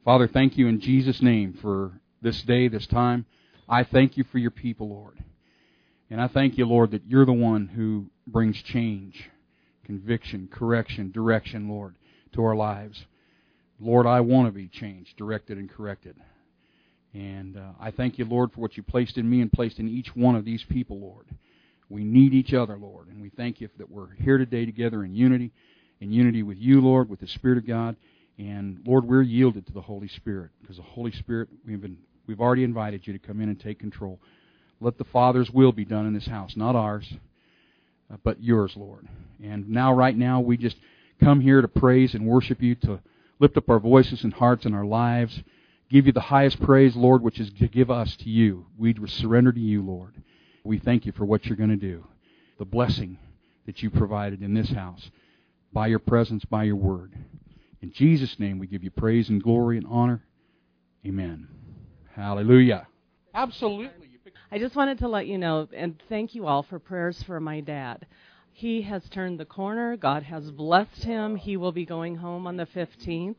Father, thank you in Jesus' name for this day, this time. I thank you for your people, Lord. And I thank you, Lord, that you're the one who brings change, conviction, correction, direction, Lord, to our lives. Lord, I want to be changed, directed, and corrected. And I thank you, Lord, for what you placed in me and placed in each one of these people, Lord. We need each other, Lord, and we thank you that we're here today together in unity with you, Lord, with the Spirit of God. And, Lord, we're yielded to the Holy Spirit, because the Holy Spirit, we've already invited you to come in and take control. Let the Father's will be done in this house, not ours, but yours, Lord. And now, right now, we just come here to praise and worship you, to lift up our voices and hearts and our lives, give you the highest praise, Lord, which is to give us to you. We surrender to you, Lord. We thank you for what you're going to do, the blessing that you provided in this house, by your presence, by your word. In Jesus' name, we give you praise and glory and honor. Amen. Hallelujah. Absolutely. I just wanted to let you know, and thank you all for prayers for my dad. He has turned the corner. God has blessed him. He will be going home on the 15th.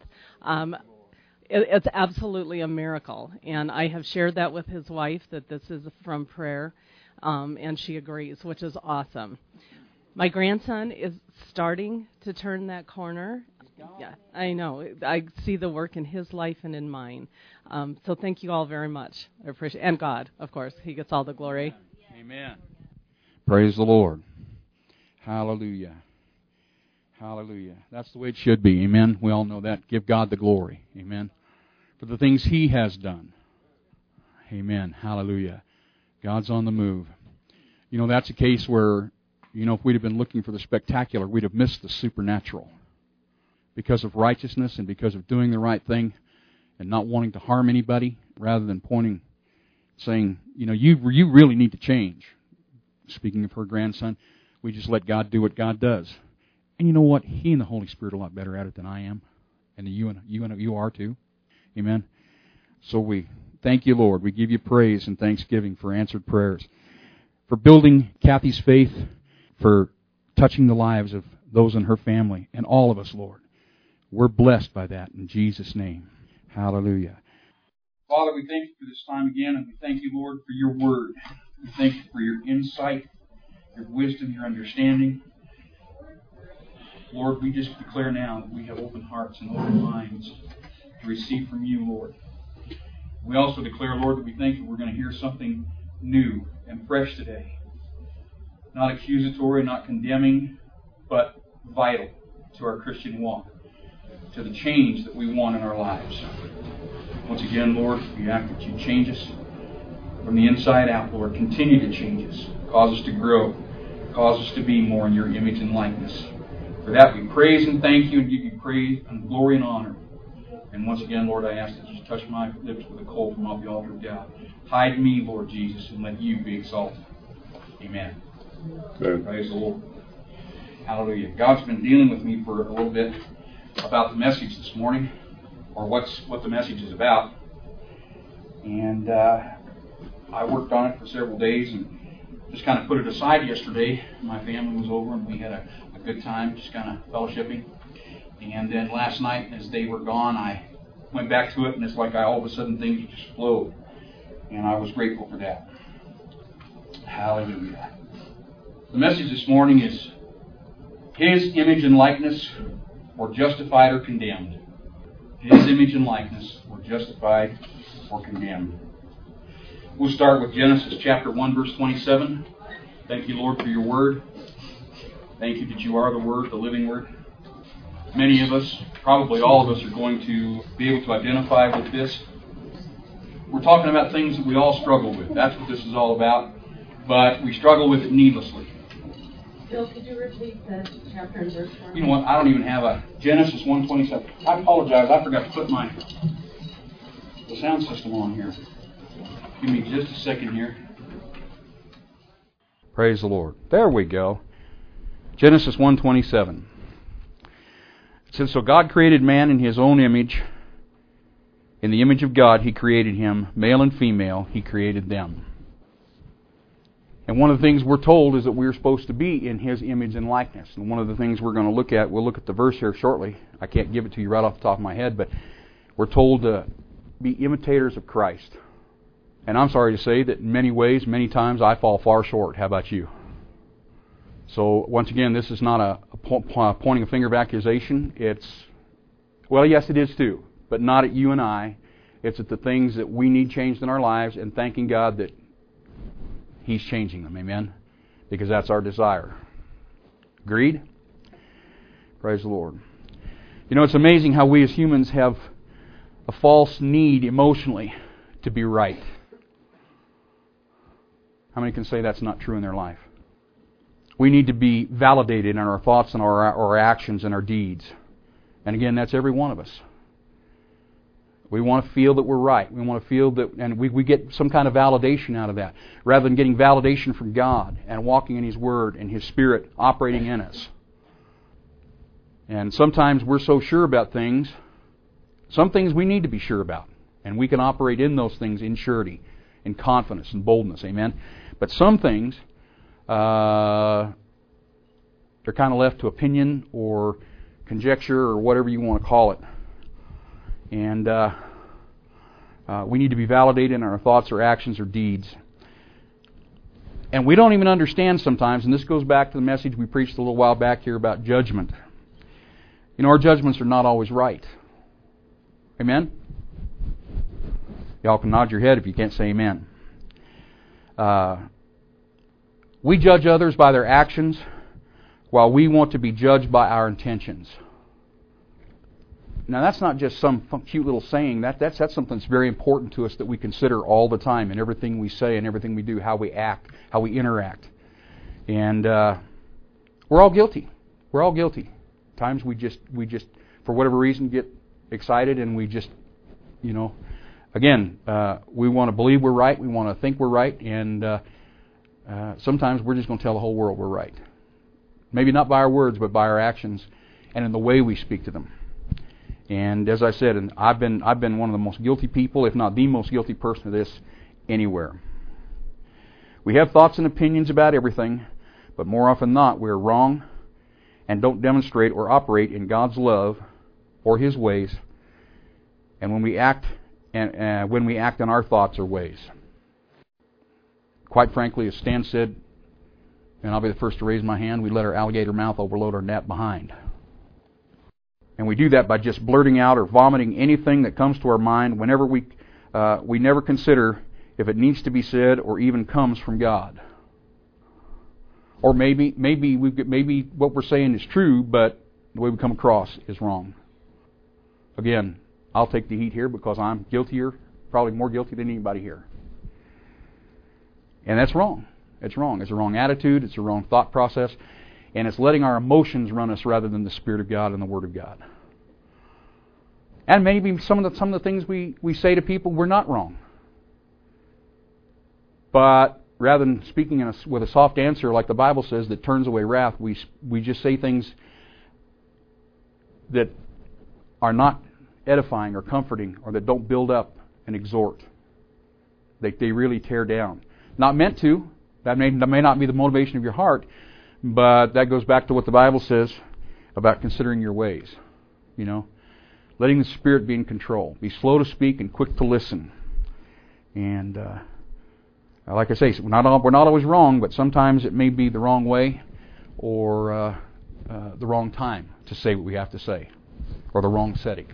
It's absolutely a miracle. And I have shared that with his wife, that this is from prayer, and she agrees, which is awesome. My grandson is starting to turn that corner. Yeah, I know. I see the work in his life and in mine. So thank you all very much. I appreciate, and God, of course. He gets all the glory. Amen. Praise the Lord. Hallelujah. Hallelujah. That's the way it should be. Amen. We all know that. Give God the glory. Amen. For the things He has done. Amen. Hallelujah. God's on the move. You know, that's a case where, you know, if we'd have been looking for the spectacular, we'd have missed the supernatural. Because of righteousness and because of doing the right thing and not wanting to harm anybody, rather than pointing, saying, you know, you really need to change. Speaking of her grandson, we just let God do what God does. And you know what? He and the Holy Spirit are a lot better at it than I am. And you are too. Amen. So we thank you, Lord. We give you praise and thanksgiving for answered prayers, for building Kathy's faith, for touching the lives of those in her family and all of us, Lord. We're blessed by that in Jesus' name. Hallelujah. Father, we thank you for this time again, and we thank you, Lord, for your word. We thank you for your insight, your wisdom, your understanding. Lord, we just declare now that we have open hearts and open minds to receive from you, Lord. We also declare, Lord, that we think that we're going to hear something new and fresh today. Not accusatory, not condemning, but vital to our Christian walk, to the change that we want in our lives. Once again, Lord, we ask that you change us from the inside out, Lord. Continue to change us. Cause us to grow. Cause us to be more in your image and likeness. For that we praise and thank you and give you praise and glory and honor. And once again, Lord, I ask that you touch my lips with a coal from off the altar of doubt. Hide me, Lord Jesus, and let you be exalted. Amen. Amen. Praise the Lord. Hallelujah. God's been dealing with me for a little bit about the message this morning, or what the message is about. And I worked on it for several days and just kind of put it aside yesterday. My family was over and we had a good time, just kind of fellowshipping. And then last night, as they were gone, I went back to it, and it's like all of a sudden things just flowed. And I was grateful for that. Hallelujah. The message this morning is His image and likeness, or justified or condemned. His image and likeness, or justified or condemned. We'll start with Genesis chapter 1, verse 27. Thank you, Lord, for your word. Thank you that you are the Word, the living Word. Many of us, probably all of us, are going to be able to identify with this. We're talking about things that we all struggle with. That's what this is all about. But we struggle with it needlessly. Bill, could you repeat the chapter and verse for me? You know what? I don't even have a Genesis 1:27. I apologize. I forgot to put the sound system on here. Give me just a second here. Praise the Lord. There we go. Genesis 1:27. It says, "So God created man in His own image. In the image of God He created him. Male and female He created them." And one of the things we're told is that we're supposed to be in His image and likeness. And one of the things we're going to look at, we'll look at the verse here shortly. I can't give it to you right off the top of my head, but We're told to be imitators of Christ. And I'm sorry to say that in many ways, many times, I fall far short. How about you? So, once again, this is not a pointing a finger of accusation. It's, well, yes, it is too, but not at you and I. It's at the things that we need changed in our lives, and thanking God that He's changing them. Amen? Because that's our desire. Agreed? Praise the Lord. You know, it's amazing how we as humans have a false need emotionally to be right. How many can say that's not true in their life? We need to be validated in our thoughts and our actions and our deeds. And again, that's every one of us. We want to feel that we're right. We want to feel that, and we get some kind of validation out of that, rather than getting validation from God and walking in His Word and His Spirit operating in us. And sometimes we're so sure about things, some things we need to be sure about. And we can operate in those things in surety, in confidence and boldness. Amen? But some things, they're kind of left to opinion or conjecture or whatever you want to call it. And we need to be validated in our thoughts or actions or deeds. And we don't even understand sometimes, and this goes back to the message we preached a little while back here about judgment. You know, our judgments are not always right. Amen? Y'all can nod your head if you can't say amen. We judge others by their actions, while we want to be judged by our intentions. Now, that's not just some cute little saying. That's something that's very important to us that we consider all the time in everything we say and everything we do, how we act, how we interact. And we're all guilty. We're all guilty. Times we just, for whatever reason, get excited and we just, again, we want to believe we're right. We want to think we're right. And sometimes we're just going to tell the whole world we're right. Maybe not by our words, but by our actions and in the way we speak to them. And as I said, and I've been one of the most guilty people, if not the most guilty person of this anywhere. We have thoughts and opinions about everything, but more often than not, we're wrong and don't demonstrate or operate in God's love or His ways. And when we act in our thoughts or ways, quite frankly, as Stan said, and I'll be the first to raise my hand, we let our alligator mouth overload our net behind. And we do that by just blurting out or vomiting anything that comes to our mind whenever we never consider if it needs to be said or even comes from God. Or maybe what we're saying is true, but the way we come across is wrong. Again, I'll take the heat here because I'm guiltier, probably more guilty than anybody here. And that's wrong. It's wrong. It's a wrong attitude. It's a wrong thought process. And it's letting our emotions run us rather than the Spirit of God and the Word of God. And maybe some of the things we say to people, we're not wrong. But rather than speaking with a soft answer like the Bible says that turns away wrath, we just say things that are not edifying or comforting or that don't build up and exhort. They really tear down. Not meant to. That may not be the motivation of your heart. But that goes back to what the Bible says about considering your ways. Letting the Spirit be in control. Be slow to speak and quick to listen. And like I say, we're not always wrong, but sometimes it may be the wrong way or the wrong time to say what we have to say, or the wrong setting.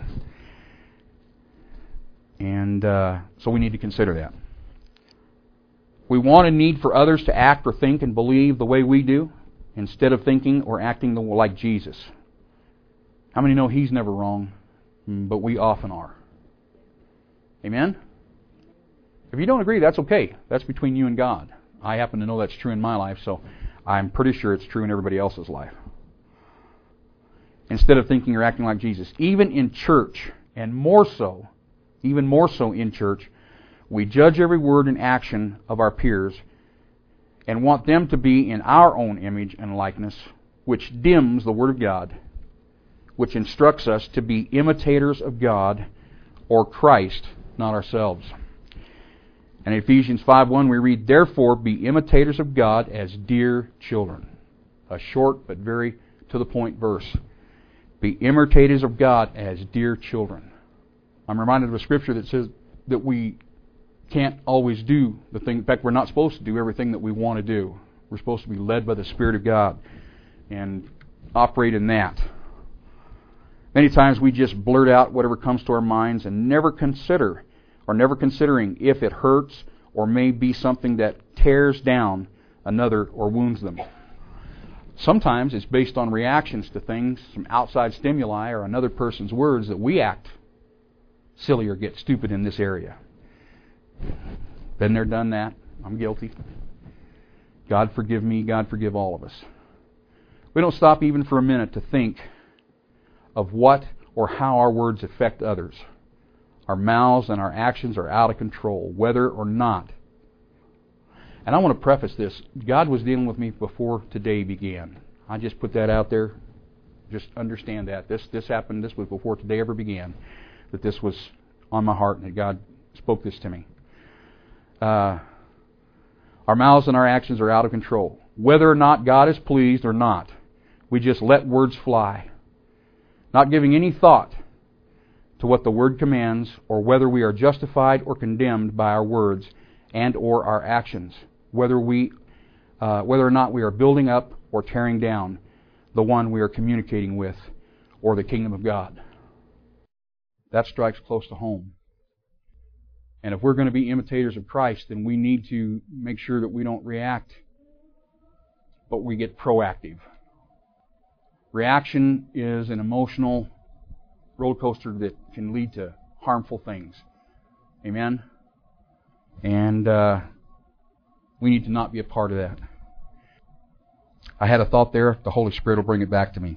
And so we need to consider that. We want and need for others to act or think and believe the way we do, instead of thinking or acting like Jesus. How many know He's never wrong, but we often are? Amen? If you don't agree, that's okay. That's between you and God. I happen to know that's true in my life, so I'm pretty sure it's true in everybody else's life. Instead of thinking or acting like Jesus. Even in church, and even more so in church, we judge every word and action of our peers and want them to be in our own image and likeness, which dims the Word of God, which instructs us to be imitators of God or Christ, not ourselves. And in Ephesians 5:1 we read, "Therefore be imitators of God as dear children." A short but very to the point verse. Be imitators of God as dear children. I'm reminded of a scripture that says that we can't always do the thing. In fact, we're not supposed to do everything that we want to do. We're supposed to be led by the Spirit of God and operate in that. Many times we just blurt out whatever comes to our minds and never considering if it hurts or may be something that tears down another or wounds them. Sometimes it's based on reactions to things, some outside stimuli or another person's words, that we act silly or get stupid in this area. Been there, done that. I'm guilty. God forgive me. God forgive all of us. We don't stop even for a minute to think of what or how our words affect others. Our mouths and our actions are out of control, whether or not. And I want to preface this. God was dealing with me before today began. I just put that out there. Just understand that. This happened. This was before today ever began. That this was on my heart and that God spoke this to me. Our mouths and our actions are out of control. Whether or not God is pleased or not, we just let words fly. Not giving any thought to what the Word commands or whether we are justified or condemned by our words and or our actions. Whether or not we are building up or tearing down the one we are communicating with or the kingdom of God. That strikes close to home. And if we're going to be imitators of Christ, then we need to make sure that we don't react, but we get proactive. Reaction is an emotional roller coaster that can lead to harmful things. Amen? And we need to not be a part of that. I had a thought there. The Holy Spirit will bring it back to me.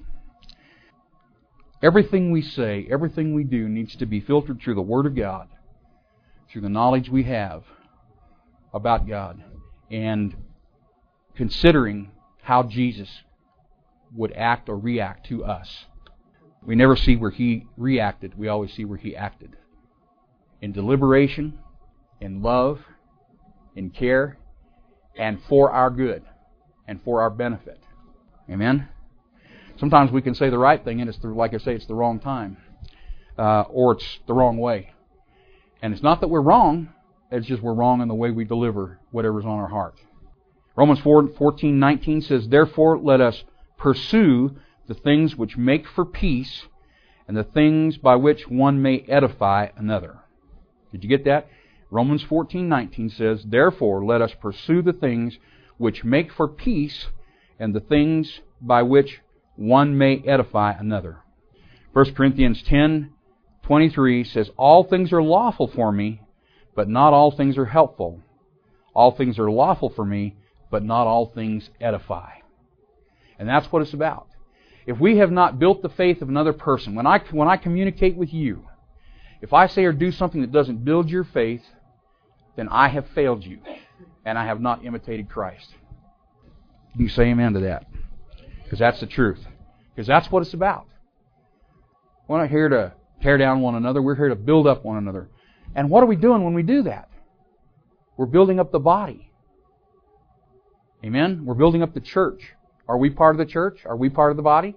Everything we say, everything we do needs to be filtered through the Word of God, through the knowledge we have about God, and considering how Jesus would act or react to us. We never see where He reacted. We always see where He acted. In deliberation, in love, in care, and for our good, and for our benefit. Amen? Sometimes we can say the right thing, and it's like I say, it's the wrong time. Or it's the wrong way. And it's not that we're wrong, it's just we're wrong in the way we deliver whatever's on our heart. Romans 14:19 says, "Therefore let us pursue the things which make for peace, and the things by which one may edify another." Did you get that? Romans 14:19 says, "Therefore let us pursue the things which make for peace, and the things by which one may edify another." 1 Corinthians 10:23 says, "All things are lawful for me, but not all things are helpful. All things are lawful for me, but not all things edify." And that's what it's about. If we have not built the faith of another person, when I communicate with you, if I say or do something that doesn't build your faith, then I have failed you, and I have not imitated Christ. You say amen to that. Because that's the truth. Because that's what it's about. We're not here to tear down one another. We're here to build up one another. And what are we doing when we do that? We're building up the body. Amen? We're building up the church. Are we part of the church? Are we part of the body?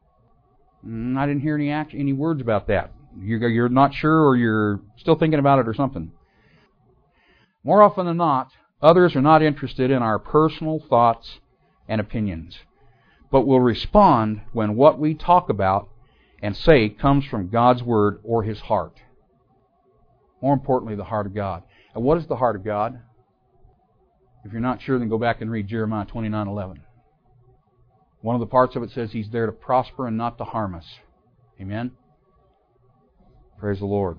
I didn't hear any words about that. You're not sure, or you're still thinking about it or something. More often than not, others are not interested in our personal thoughts and opinions, but will respond when what we talk about and say comes from God's Word or His heart. More importantly, the heart of God. And what is the heart of God? If you're not sure, then go back and read Jeremiah 29:11. One of the parts of it says He's there to prosper and not to harm us. Amen? Praise the Lord.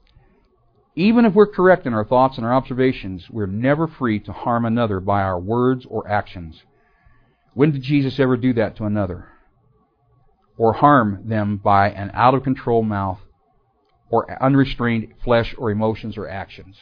Even if we're correct in our thoughts and our observations, we're never free to harm another by our words or actions. When did Jesus ever do that to another? Or harm them by an out-of-control mouth or unrestrained flesh or emotions or actions?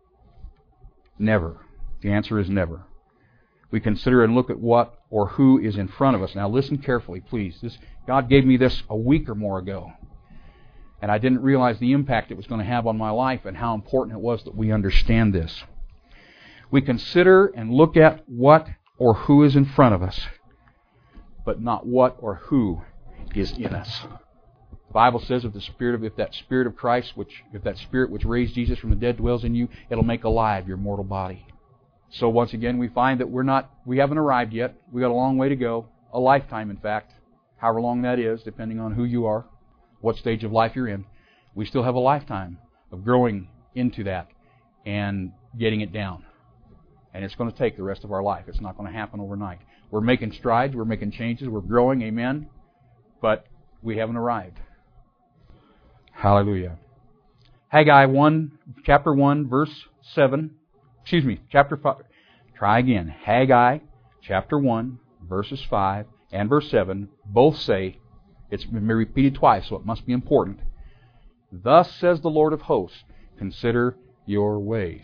Never. The answer is never. We consider and look at what or who is in front of us. Now listen carefully, please. God gave me this a week or more ago. And I didn't realize the impact it was going to have on my life and how important it was that we understand this. We consider and look at what or who is in front of us, but not what or who is in us. The Bible says if that Spirit of Christ, if that Spirit which raised Jesus from the dead dwells in you, it'll make alive your mortal body. So once again, we find that we haven't arrived yet. We got a long way to go. A lifetime, in fact. However long that is, depending on who you are, what stage of life you're in. We still have a lifetime of growing into that and getting it down. And it's going to take the rest of our life. It's not going to happen overnight. We're making strides. We're making changes. We're growing. Amen. But we haven't arrived. Hallelujah. Haggai 1, chapter 1, verse 7. Chapter 5. Try again. Haggai, chapter 1, verses 5 and verse 7 both say, it's been repeated twice, so it must be important. Thus says the Lord of hosts, consider your ways.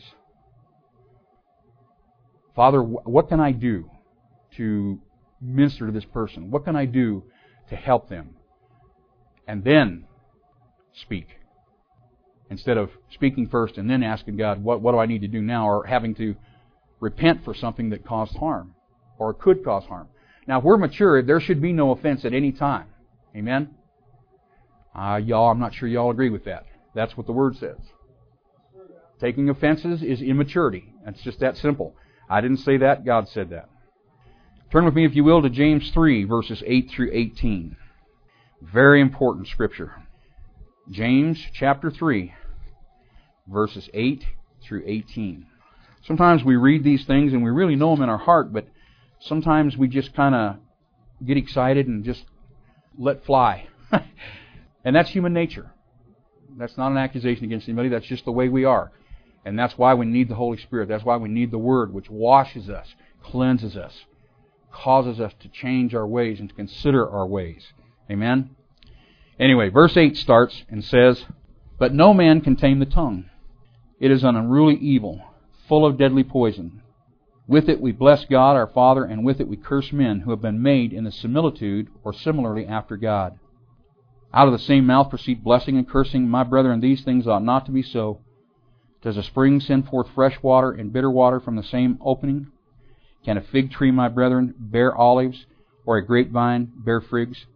Father, what can I do to minister to this person? What can I do to help them? And then speak. Instead of speaking first and then asking God, what do I need to do now? Or having to repent for something that caused harm or could cause harm. Now, if we're mature, there should be no offense at any time. Amen? Y'all, I'm not sure y'all agree with that. That's what the Word says. Taking offenses is immaturity. It's just that simple. I didn't say that. God said that. Turn with me, if you will, to James 3, verses 8 through 18. Very important scripture. James chapter 3, verses 8 through 18. Sometimes we read these things and we really know them in our heart, but sometimes we just kind of get excited and just let fly. And that's human nature. That's not an accusation against anybody. That's just the way we are. And that's why we need the Holy Spirit. That's why we need the Word, which washes us, cleanses us, causes us to change our ways and to consider our ways. Amen? Anyway, verse 8 starts and says, But no man can tame the tongue. It is an unruly evil, full of deadly poison. With it we bless God our Father, and with it we curse men who have been made in the similitude or similarly after God. Out of the same mouth proceed blessing and cursing. My brethren, these things ought not to be so. Does a spring send forth fresh water and bitter water from the same opening? Can a fig tree, my brethren, bear olives, or a grapevine bear figs?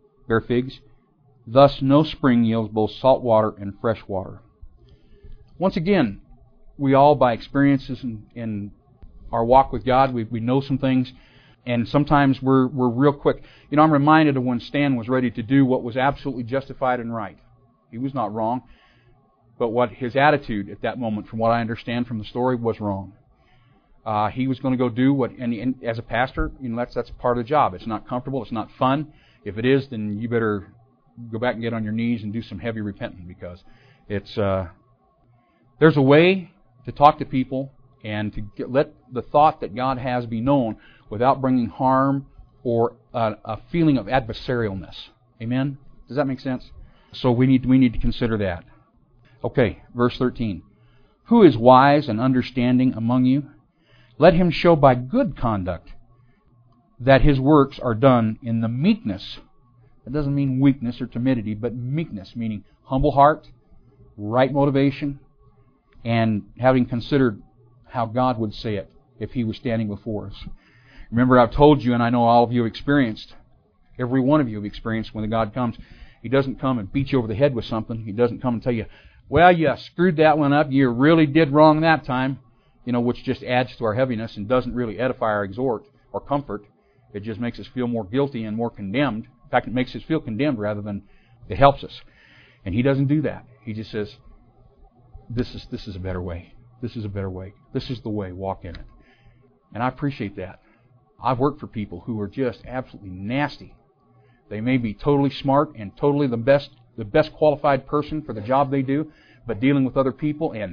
Thus no spring yields both salt water and fresh water. Once again, we all, by experiences in our walk with God, we know some things, and sometimes we're real quick. You know, I'm reminded of when Stan was ready to do what was absolutely justified and right. He was not wrong, but what his attitude at that moment, from what I understand from the story, was wrong. He was going to go do what, and as a pastor, you know, that's part of the job. It's not comfortable. It's not fun. If it is, then you better go back and get on your knees and do some heavy repenting, because it's there's a way to talk to people and to let the thought that God has be known without bringing harm or a feeling of adversarialness. Amen? Does that make sense? So we need to consider that. Okay, verse 13. Who is wise and understanding among you? Let him show by good conduct that his works are done in the meekness. That doesn't mean weakness or timidity, but meekness, meaning humble heart, right motivation, and having considered how God would say it if He was standing before us. Remember, I've told you, and I know all of you have experienced, every one of you have experienced when God comes. He doesn't come and beat you over the head with something. He doesn't come and tell you, well, you screwed that one up. You really did wrong that time. You know, which just adds to our heaviness and doesn't really edify or exhort or comfort. It just makes us feel more guilty and more condemned. In fact, it makes us feel condemned rather than it helps us. And He doesn't do that. He just says, this is a better way. This is a better way. This is the way. Walk in it. And I appreciate that. I've worked for people who are just absolutely nasty. They may be totally smart and totally the best qualified person for the job they do, but dealing with other people and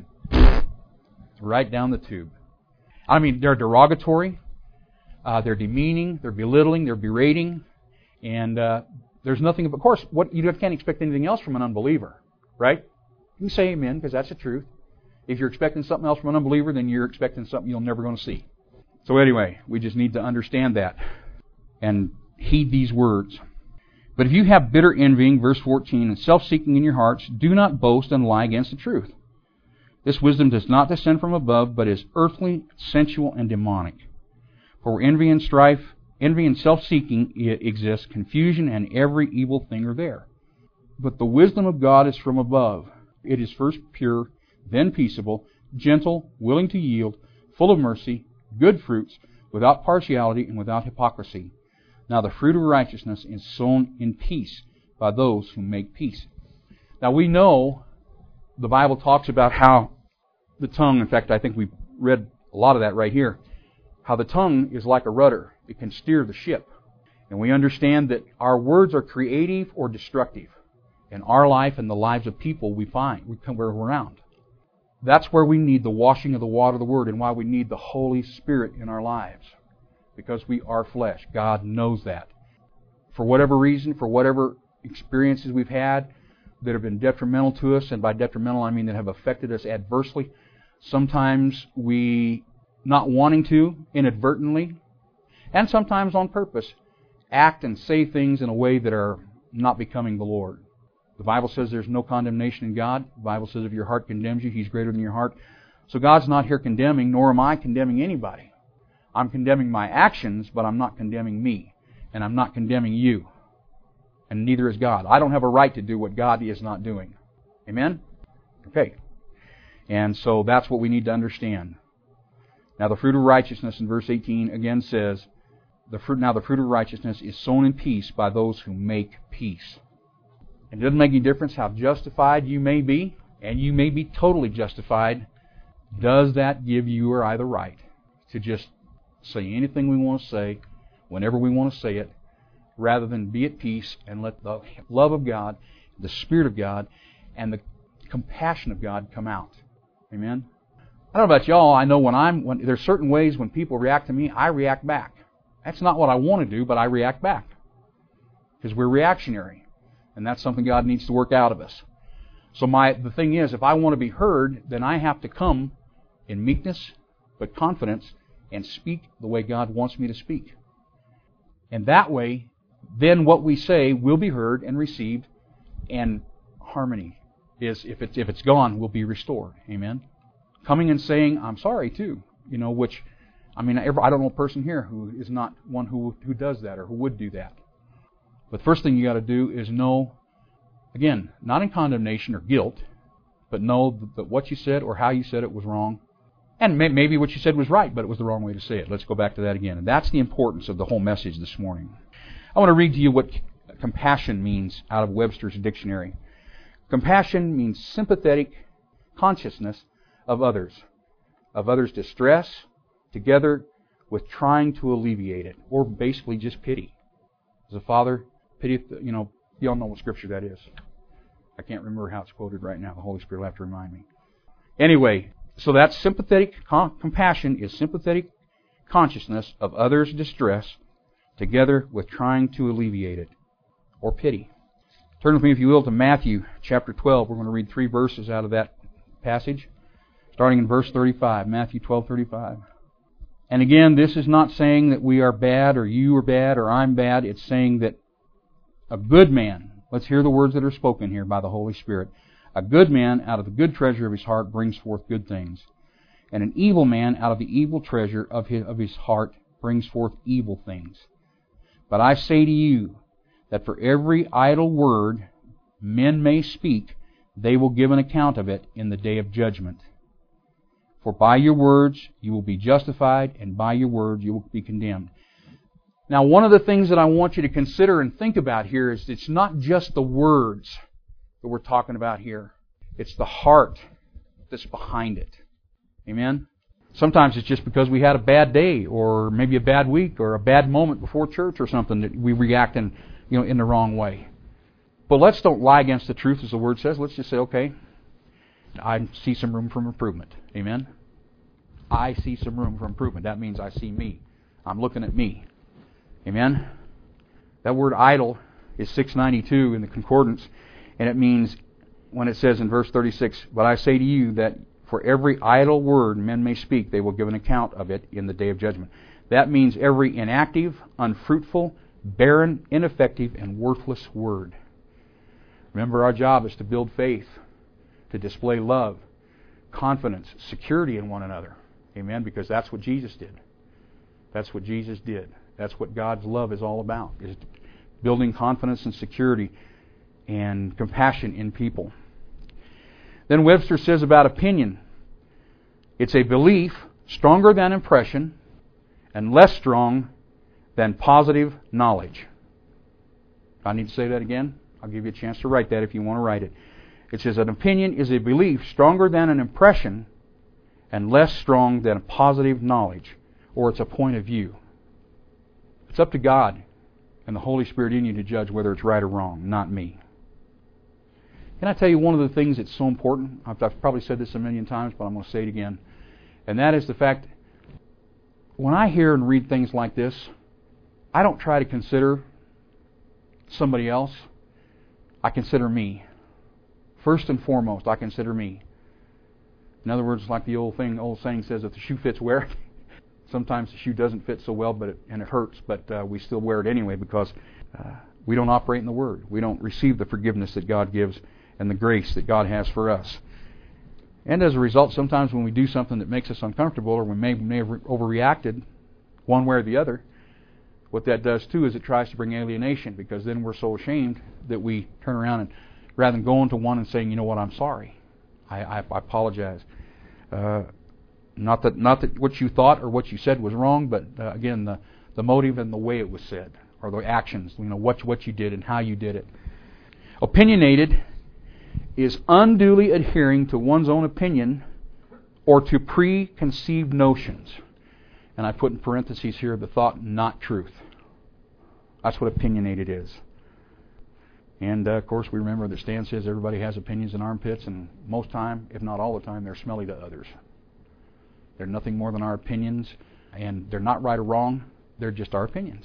right down the tube. I mean, they're derogatory, they're demeaning, they're belittling, they're berating, and there's nothing. Of course, you can't expect anything else from an unbeliever, right? You can say amen, because that's the truth. If you're expecting something else from an unbeliever, then you're expecting something you're never going to see. So anyway, we just need to understand that and heed these words. But if you have bitter envying, verse 14, and self-seeking in your hearts, do not boast and lie against the truth. This wisdom does not descend from above, but is earthly, sensual, and demonic. For where envy and strife, envy and self-seeking exist, confusion and every evil thing are there. But the wisdom of God is from above. It is first pure, then peaceable, gentle, willing to yield, full of mercy, good fruits, without partiality and without hypocrisy. Now the fruit of righteousness is sown in peace by those who make peace. Now we know the Bible talks about how the tongue, in fact I think we read a lot of that right here, how the tongue is like a rudder. It can steer the ship. And we understand that our words are creative or destructive in our life and the lives of people we're around. That's where we need the washing of the water of the Word and why we need the Holy Spirit in our lives. Because we are flesh. God knows that. For whatever reason, for whatever experiences we've had that have been detrimental to us, and by detrimental I mean that have affected us adversely, sometimes we, not wanting to, inadvertently, and sometimes on purpose, act and say things in a way that are not becoming the Lord. The Bible says there's no condemnation in God. The Bible says if your heart condemns you, He's greater than your heart. So God's not here condemning, nor am I condemning anybody. I'm condemning my actions, but I'm not condemning me. And I'm not condemning you. And neither is God. I don't have a right to do what God is not doing. Amen? Okay. And so that's what we need to understand. Now the fruit of righteousness in verse 18 again says, the fruit of righteousness is sown in peace by those who make peace. It doesn't make any difference how justified you may be, and you may be totally justified. Does that give you or I the right to just say anything we want to say, whenever we want to say it, rather than be at peace and let the love of God, the Spirit of God, and the compassion of God come out? Amen? I don't know about y'all, I know when there's certain ways when people react to me, I react back. That's not what I want to do, but I react back. Because we're reactionary. And that's something God needs to work out of us. So the thing is, if I want to be heard, then I have to come in meekness, but confidence, and speak the way God wants me to speak. And that way, then what we say will be heard and received, and harmony is, if it's gone, will be restored. Amen? Coming and saying, I'm sorry too, which, I don't know a person here who is not one who does that or who would do that. But the first thing you got to do is know, again, not in condemnation or guilt, but know that what you said or how you said it was wrong. And maybe what you said was right, but it was the wrong way to say it. Let's go back to that again. And that's the importance of the whole message this morning. I want to read to you what compassion means out of Webster's dictionary. Compassion means sympathetic consciousness of others' distress, together with trying to alleviate it, or basically just pity. As a father, pity, you all know what scripture that is. I can't remember how it's quoted right now. The Holy Spirit will have to remind me. Anyway, so that's sympathetic compassion is sympathetic consciousness of others' distress, together with trying to alleviate it, or pity. Turn with me, if you will, to Matthew chapter 12. We're going to read 3 verses out of that passage, starting in verse 35. Matthew 12:35. And again, this is not saying that we are bad, or you are bad, or I'm bad. It's saying that a good man, let's hear the words that are spoken here by the Holy Spirit. A good man out of the good treasure of his heart brings forth good things. And an evil man out of the evil treasure of his heart brings forth evil things. But I say to you that for every idle word men may speak, they will give an account of it in the day of judgment. For by your words you will be justified, and by your words you will be condemned. Now, one of the things that I want you to consider and think about here is it's not just the words that we're talking about here. It's the heart that's behind it. Amen? Sometimes it's just because we had a bad day, or maybe a bad week, or a bad moment before church or something that we react in the wrong way. But let's don't lie against the truth, as the Word says. Let's just say, okay, I see some room for improvement. Amen? I see some room for improvement. That means I see me. I'm looking at me. Amen? That word idle is 692 in the concordance, and it means, when it says in verse 36, but I say to you that for every idle word men may speak, they will give an account of it in the day of judgment. That means every inactive, unfruitful, barren, ineffective, and worthless word. Remember, our job is to build faith, to display love, confidence, security in one another. Amen? Because that's what Jesus did. That's what Jesus did. That's what God's love is all about, is building confidence and security and compassion in people. Then Webster says about opinion, it's a belief stronger than impression and less strong than positive knowledge. I need to say that again. I'll give you a chance to write that if you want to write it. It says an opinion is a belief stronger than an impression and less strong than a positive knowledge, or it's a point of view. It's up to God and the Holy Spirit in you to judge whether it's right or wrong, not me. Can I tell you one of the things that's so important? I've probably said this a million times, but I'm going to say it again. And that is the fact, when I hear and read things like this, I don't try to consider somebody else. I consider me. First and foremost, I consider me. In other words, like the old saying says, if the shoe fits, wear it. Sometimes the shoe doesn't fit so well, and it hurts, but we still wear it anyway because we don't operate in the Word. We don't receive the forgiveness that God gives and the grace that God has for us. And as a result, sometimes when we do something that makes us uncomfortable, or we may have overreacted one way or the other, what that does too is it tries to bring alienation, because then we're so ashamed that we turn around and, rather than going to one and saying, you know what, I'm sorry, I apologize. Not that what you thought or what you said was wrong, but again, the motive and the way it was said, or the actions, what you did and how you did it. Opinionated is unduly adhering to one's own opinion or to preconceived notions. And I put in parentheses here the thought, not truth. That's what opinionated is. And of course, we remember that Stan says everybody has opinions in armpits, and most time, if not all the time, they're smelly to others. They're nothing more than our opinions, and they're not right or wrong. They're just our opinions.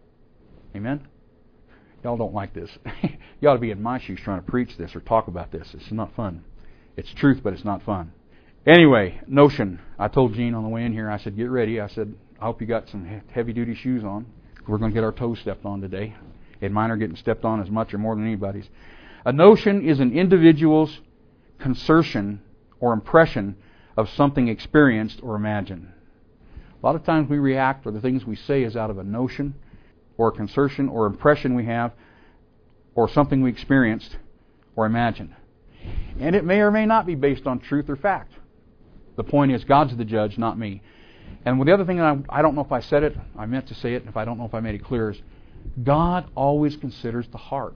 Amen? Y'all don't like this. You ought to be in my shoes trying to preach this or talk about this. It's not fun. It's truth, but it's not fun. Anyway, notion. I told Gene on the way in here, I said, get ready. I said, I hope you got some heavy-duty shoes on. We're going to get our toes stepped on today. And mine are getting stepped on as much or more than anybody's. A notion is an individual's concertion or impression of something experienced or imagined. A lot of times we react, or the things we say is out of a notion or a concertion or impression we have, or something we experienced or imagined. And it may or may not be based on truth or fact. The point is, God's the judge, not me. And the other thing, I don't know if I said it, I meant to say it, if I don't know if I made it clear, is God always considers the heart.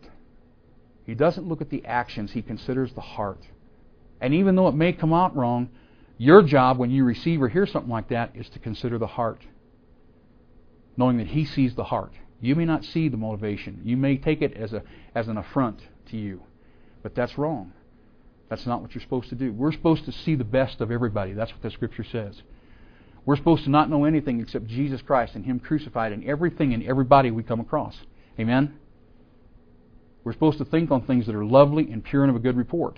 He doesn't look at the actions, He considers the heart. And even though it may come out wrong, your job when you receive or hear something like that is to consider the heart, knowing that He sees the heart. You may not see the motivation. You may take it as an affront to you, but that's wrong. That's not what you're supposed to do. We're supposed to see the best of everybody. That's what the Scripture says. We're supposed to not know anything except Jesus Christ and Him crucified and everything and everybody we come across. Amen? We're supposed to think on things that are lovely and pure and of a good report.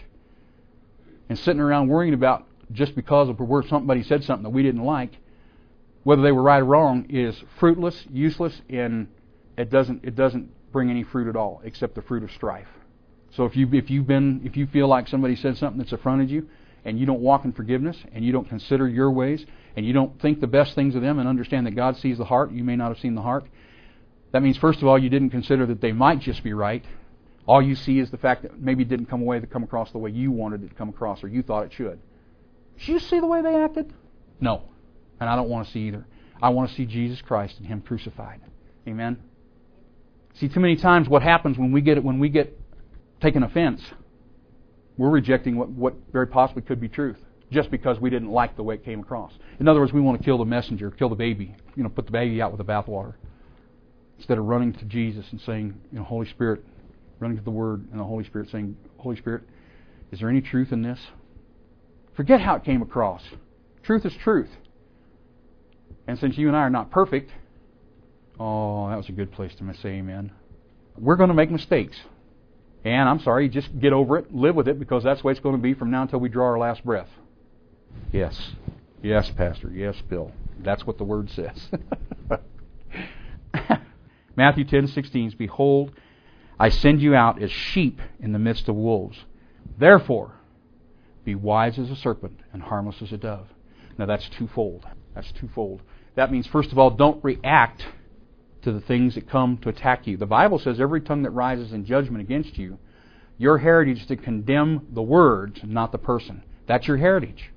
And sitting around worrying about just because of where somebody said something that we didn't like, whether they were right or wrong, is fruitless, useless, and it doesn't bring any fruit at all except the fruit of strife. So if you feel like somebody said something that's affronted you, and you don't walk in forgiveness, and you don't consider your ways, and you don't think the best things of them and understand that God sees the heart, you may not have seen the heart, that means, first of all, you didn't consider that they might just be right. All you see is the fact that maybe it didn't come across the way you wanted it to come across, or you thought it should. Did you see the way they acted? No. And I don't want to see either. I want to see Jesus Christ and Him crucified. Amen? See, too many times what happens when we get taken offense, we're rejecting what very possibly could be truth, just because we didn't like the way it came across. In other words, we want to kill the messenger, kill the baby, put the baby out with the bathwater, instead of running to Jesus and saying, Holy Spirit, running to the Word and the Holy Spirit, saying, Holy Spirit, is there any truth in this? Forget how it came across. Truth is truth. And since you and I are not perfect, that was a good place to say amen. We're going to make mistakes. And I'm sorry, just get over it, live with it, because that's the way it's going to be from now until we draw our last breath. Yes. Yes, Pastor. Yes, Bill. That's what the Word says. Matthew 10:16, Behold, I send you out as sheep in the midst of wolves. Therefore, be wise as a serpent and harmless as a dove. Now that's twofold. That means, first of all, don't react to the things that come to attack you. The Bible says every tongue that rises in judgment against you, Your heritage is to condemn the words, not the person. That's your heritage.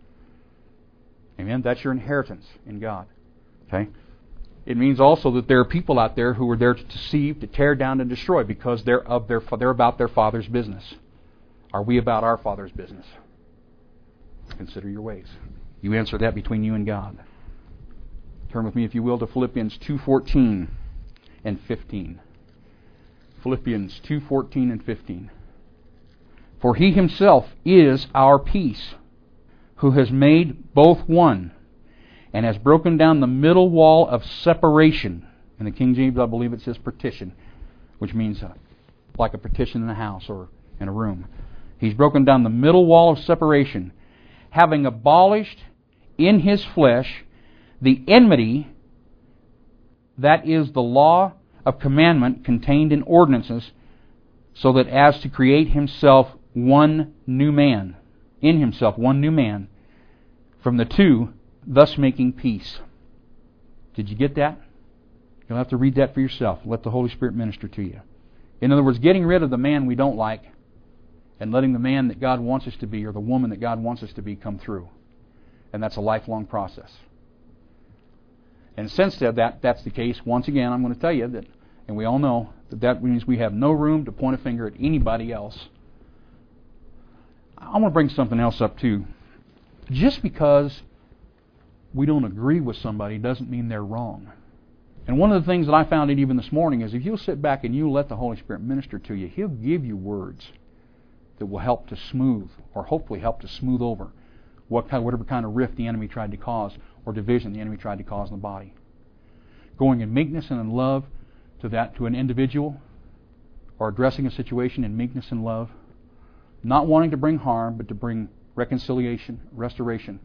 Amen? That's your inheritance in God. Okay? It means also that there are people out there who are there to deceive, to tear down, and destroy because they're about their Father's business. Are we about our Father's business? Consider your ways. You answer that between you and God. Turn with me, if you will, to Philippians 2:14 and 15. Philippians 2:14 and 15. For He Himself is our peace, who has made both one, and has broken down the middle wall of separation. In the King James, I believe it says partition, which means like a partition in a house or in a room. He's broken down the middle wall of separation, having abolished in His flesh the enmity, that is the law of commandment contained in ordinances, so that as to create Himself one new man, in Himself one new man, from the two, thus making peace. Did you get that? You'll have to read that for yourself. Let the Holy Spirit minister to you. In other words, getting rid of the man we don't like and letting the man that God wants us to be or the woman that God wants us to be come through. And that's a lifelong process. And since that's the case, once again, I'm going to tell you that, and we all know, that means we have no room to point a finger at anybody else. I want to bring something else up too. Just because we don't agree with somebody doesn't mean they're wrong. And one of the things that I found even this morning is if you'll sit back and you let the Holy Spirit minister to you, He'll give you words that will help to smooth, or hopefully help to smooth over whatever kind of rift the enemy tried to cause, or division the enemy tried to cause in the body. Going in meekness and in love to an individual, or addressing a situation in meekness and love, not wanting to bring harm, but to bring reconciliation, restoration,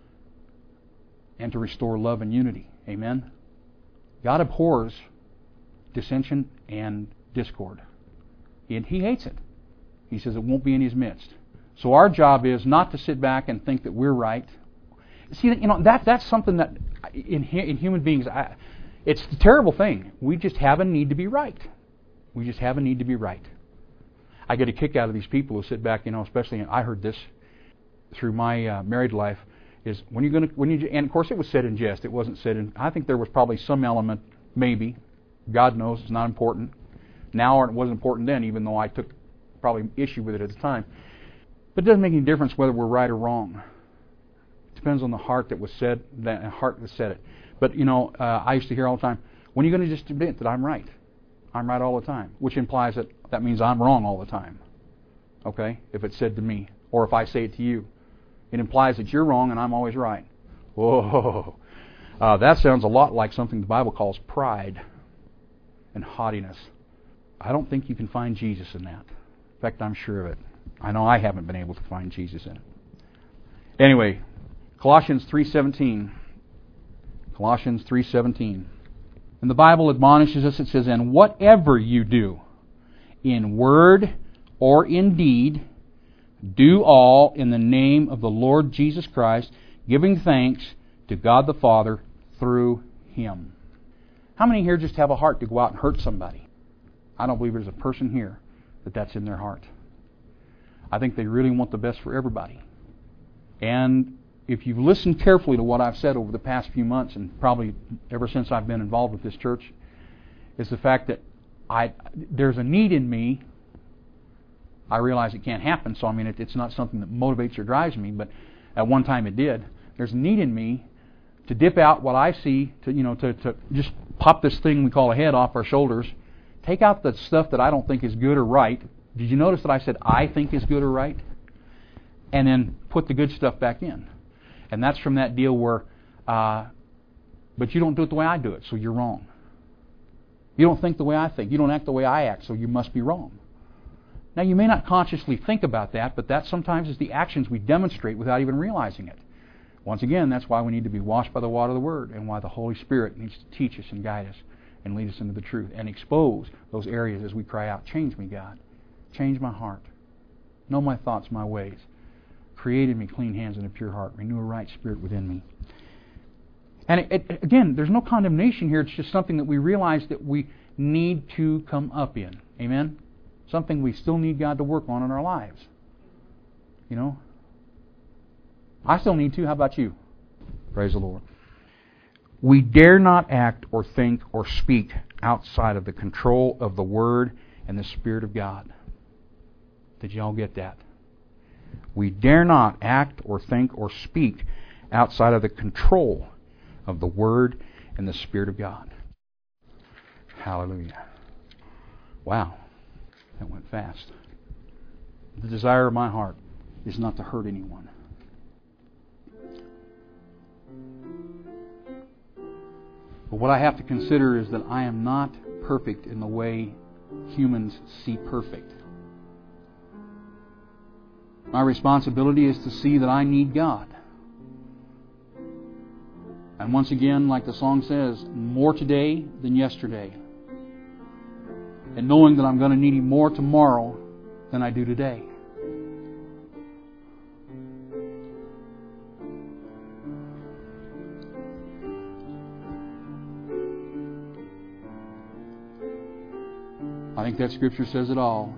and to restore love and unity. Amen? God abhors dissension and discord. And He hates it. He says it won't be in His midst. So our job is not to sit back and think that we're right. See, that's something that in human beings, it's the terrible thing. We just have a need to be right. We just have a need to be right. I get a kick out of these people who sit back, especially, I heard this through my married life, is and of course it was said in jest. It wasn't said in, I think there was probably some element, maybe, God knows, it's not important now, or it wasn't important then, even though I took probably issue with it at the time. But it doesn't make any difference whether we're right or wrong. It depends on the heart that was said, that heart that said it. But I used to hear all the time, when are you going to just admit that I'm right? I'm right all the time, which implies that means I'm wrong all the time. Okay, if it's said to me, or if I say it to you, it implies that you're wrong and I'm always right. Whoa, that sounds a lot like something the Bible calls pride and haughtiness. I don't think you can find Jesus in that. In fact, I'm sure of it. I know I haven't been able to find Jesus in it. Anyway, Colossians 3:17. Colossians 3:17. And the Bible admonishes us, it says, and whatever you do, in word or in deed, do all in the name of the Lord Jesus Christ, giving thanks to God the Father through Him. How many here just have a heart to go out and hurt somebody? I don't believe there's a person here that's in their heart. I think they really want the best for everybody. And if you've listened carefully to what I've said over the past few months, and probably ever since I've been involved with this church, is the fact that there's a need in me. I realize it can't happen, so it's not something that motivates or drives me, but at one time it did. There's a need in me to dip out what I see, to just pop this thing we call a head off our shoulders, take out the stuff that I don't think is good or right. Did you notice that I said I think is good or right? And then put the good stuff back in. And that's from that deal where, but you don't do it the way I do it, so you're wrong. You don't think the way I think. You don't act the way I act, so you must be wrong. Now, you may not consciously think about that, but that sometimes is the actions we demonstrate without even realizing it. Once again, that's why we need to be washed by the water of the Word, and why the Holy Spirit needs to teach us and guide us and lead us into the truth and expose those areas as we cry out, change me, God. Change my heart. Know my thoughts, my ways. Create in me clean hands and a pure heart. Renew a right spirit within me. And again, there's no condemnation here. It's just something that we realize that we need to come up in. Amen? Something we still need God to work on in our lives. You know? I still need to. How about you? Praise the Lord. We dare not act or think or speak outside of the control of the Word and the Spirit of God. Did you all get that? We dare not act or think or speak outside of the control of the Word and the Spirit of God. Hallelujah. Wow. That went fast. The desire of my heart is not to hurt anyone. But what I have to consider is that I am not perfect in the way humans see perfect. My responsibility is to see that I need God. And once again, like the song says, more today than yesterday. And knowing that I'm going to need Him more tomorrow than I do today. I think that Scripture says it all.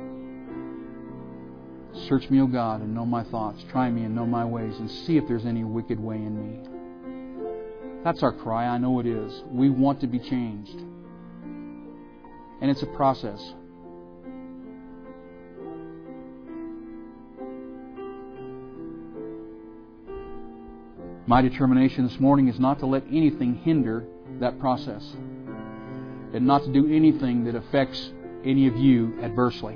Search me, O God, and know my thoughts. Try me and know my ways, and see if there's any wicked way in me. That's our cry. I know it is. We want to be changed. And it's a process. My determination this morning is not to let anything hinder that process. And not to do anything that affects any of you adversely.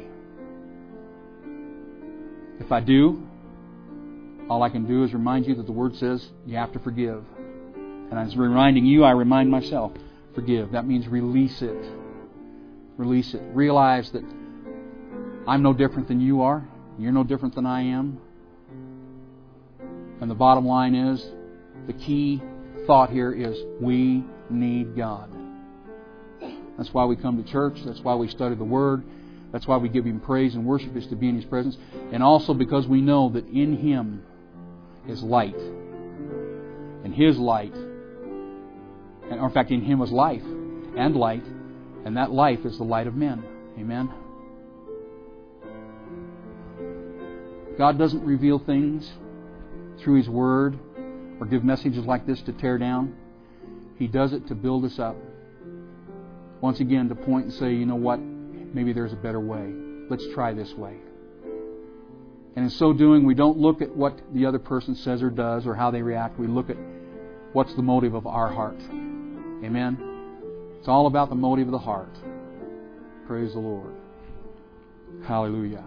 If I do, all I can do is remind you that the Word says you have to forgive. And as reminding you, I remind myself, forgive. That means release it. Release it. Realize that I'm no different than you are. You're no different than I am. And the bottom line is, the key thought here is we need God. That's why we come to church. That's why we study the Word. That's why we give Him praise and worship, is to be in His presence. And also because we know that in Him is light. And His light, or in fact in Him is life and light. And that life is the light of men. Amen? God doesn't reveal things through His Word or give messages like this to tear down. He does it to build us up. Once again, to point and say, you know what? Maybe there's a better way. Let's try this way. And in so doing, we don't look at what the other person says or does or how they react. We look at what's the motive of our heart. Amen? It's all about the motive of the heart. Praise the Lord. Hallelujah.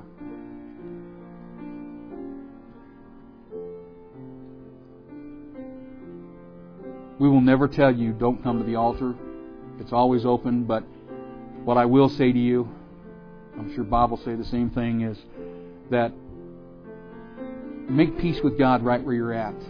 We will never tell you, don't come to the altar. It's always open, but what I will say to you, I'm sure Bob will say the same thing, is that make peace with God right where you're at.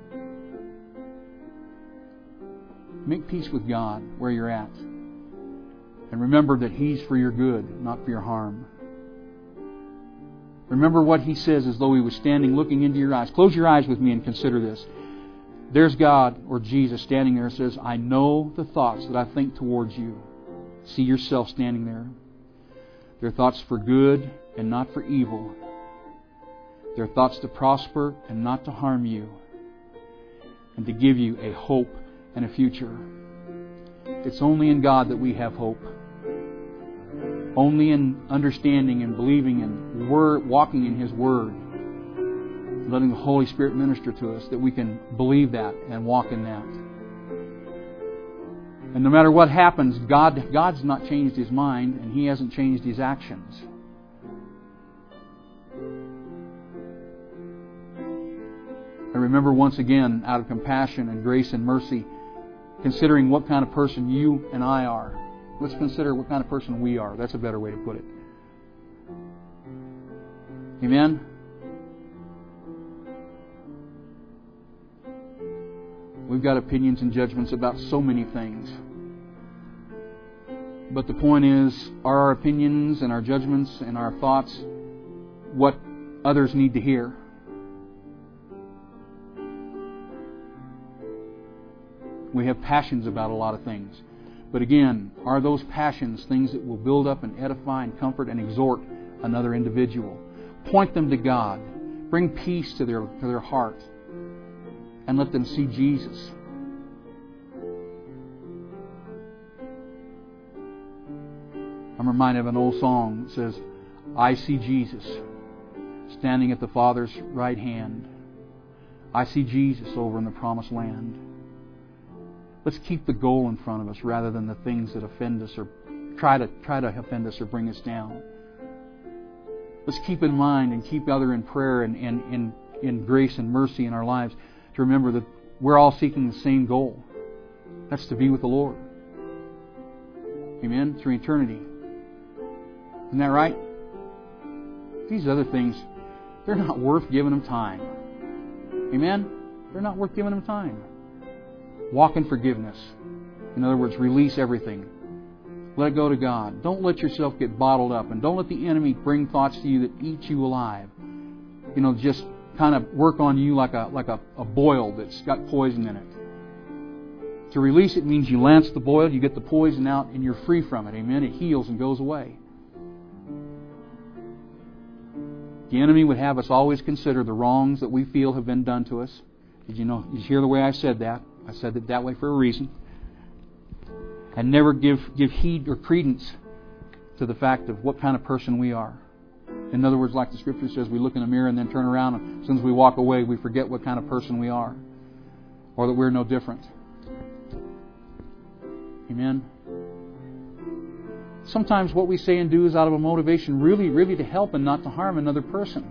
Make peace with God where you're at. And remember that He's for your good, not for your harm. Remember what He says as though He was standing looking into your eyes. Close your eyes with me and consider this. There's God, or Jesus, standing there and says, I know the thoughts that I think towards you. See yourself standing there. They're thoughts for good and not for evil. They're thoughts to prosper and not to harm you. And to give you a hope and a future. It's only in God that we have hope. Only in understanding and believing and walking in His Word, letting the Holy Spirit minister to us, that we can believe that and walk in that. And no matter what happens, God's not changed His mind, and He hasn't changed His actions. I remember once again, out of compassion and grace and mercy, considering what kind of person you and I are. Let's consider what kind of person we are. That's a better way to put it. Amen? We've got opinions and judgments about so many things. But the point is, are our opinions and our judgments and our thoughts what others need to hear? We have passions about a lot of things. But again, are those passions things that will build up and edify and comfort and exhort another individual? Point them to God. Bring peace to their heart. And let them see Jesus. I'm reminded of an old song that says, I see Jesus standing at the Father's right hand. I see Jesus over in the promised land. Let's keep the goal in front of us rather than the things that offend us or try to offend us or bring us down. Let's keep in mind and keep other in prayer and in grace and mercy in our lives to remember that we're all seeking the same goal. That's to be with the Lord. Amen? Through eternity. Isn't that right? These other things, they're not worth giving them time. Amen? They're not worth giving them time. Walk in forgiveness. In other words, release everything. Let it go to God. Don't let yourself get bottled up. And don't let the enemy bring thoughts to you that eat you alive. Just kind of work on you like a boil that's got poison in it. To release it means you lance the boil, you get the poison out, and you're free from it. Amen? It heals and goes away. The enemy would have us always consider the wrongs that we feel have been done to us. Did you hear the way I said that? I said it that way for a reason. And never give heed or credence to the fact of what kind of person we are. In other words, like the Scripture says, we look in the mirror and then turn around, and as soon as we walk away, we forget what kind of person we are. Or that we're no different. Amen? Sometimes what we say and do is out of a motivation really, really to help and not to harm another person.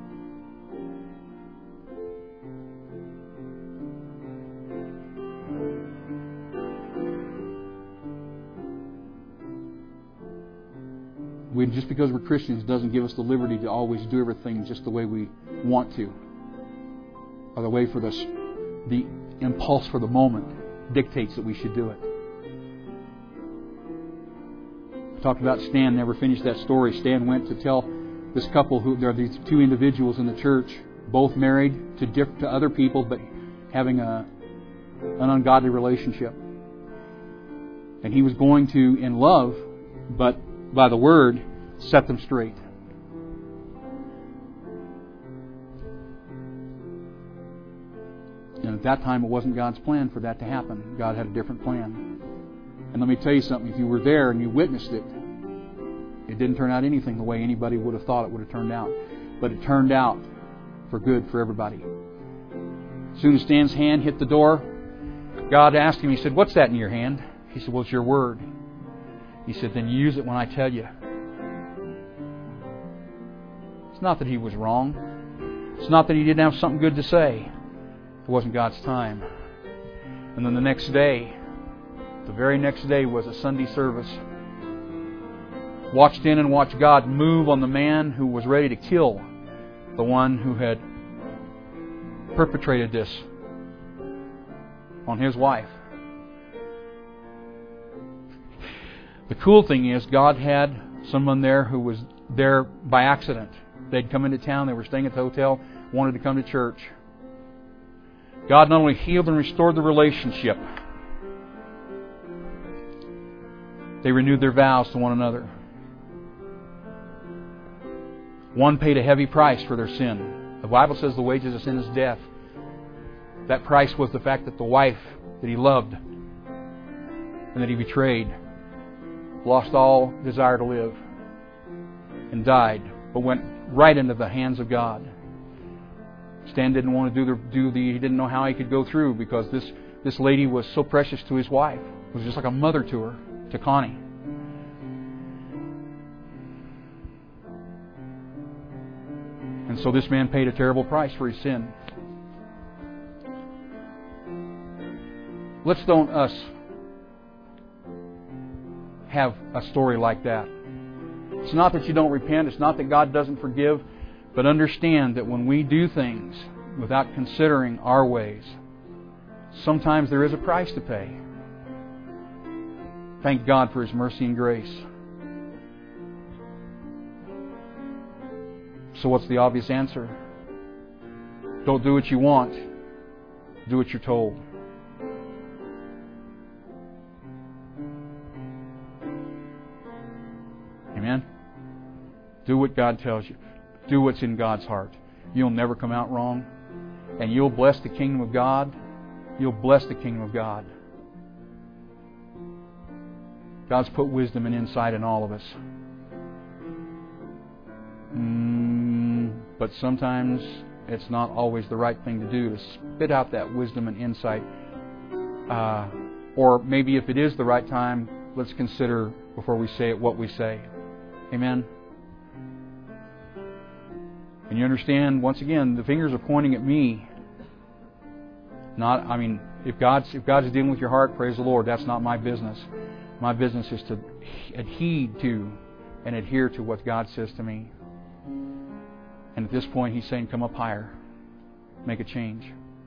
Just because we're Christians doesn't give us the liberty to always do everything just the way we want to. Or the way for the impulse for the moment dictates that we should do it. Talked about Stan, never finished that story. Stan went to tell this couple, there are these two individuals in the church, both married to other people, but having an ungodly relationship. And he was going to, in love, but by the Word, set them straight. And at that time, it wasn't God's plan for that to happen. God had a different plan. And let me tell you something, if you were there and you witnessed it, it didn't turn out anything the way anybody would have thought it would have turned out. But it turned out for good for everybody. As soon as Stan's hand hit the door, God asked him, He said, "What's that in your hand?" He said, "Well, it's your word." He said, "Then use it when I tell you." It's not that he was wrong. It's not that he didn't have something good to say. It wasn't God's time. And then the next day, the very next day was a Sunday service. Watched in and watched God move on the man who was ready to kill the one who had perpetrated this on his wife. The cool thing is, God had someone there who was there by accident. They'd come into town, they were staying at the hotel, wanted to come to church. God not only healed and restored the relationship, they renewed their vows to one another. One paid a heavy price for their sin. The Bible says the wages of sin is death. That price was the fact that the wife that he loved and that he betrayed lost all desire to live and died, but went right into the hands of God. Stan didn't want to he didn't know how he could go through, because this lady was so precious to his wife. It was just like a mother to her, to Connie. And so this man paid a terrible price for his sin. Let's don't us have a story like that. It's not that you don't repent. It's not that God doesn't forgive. But understand that when we do things without considering our ways, sometimes there is a price to pay. Thank God for His mercy and grace. So what's the obvious answer? Don't do what you want. Do what you're told. Do what God tells you. Do what's in God's heart. You'll never come out wrong. And you'll bless the kingdom of God. You'll bless the kingdom of God. God's put wisdom and insight in all of us. But sometimes it's not always the right thing to do to spit out that wisdom and insight. Or maybe if it is the right time, let's consider before we say it what we say. Amen? And you understand, once again, the fingers are pointing at me. If God's dealing with your heart, praise the Lord, that's not my business. My business is to heed to and adhere to what God says to me. And at this point, He's saying, come up higher. Make a change.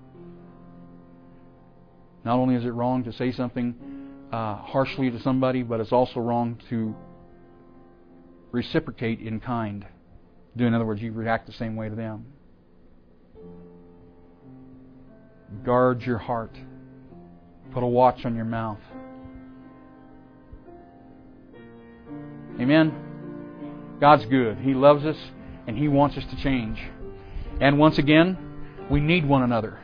Not only is it wrong to say something harshly to somebody, but it's also wrong to reciprocate in kind. In other words, you react the same way to them. Guard your heart. Put a watch on your mouth. Amen? God's good. He loves us, and He wants us to change. And once again, we need one another.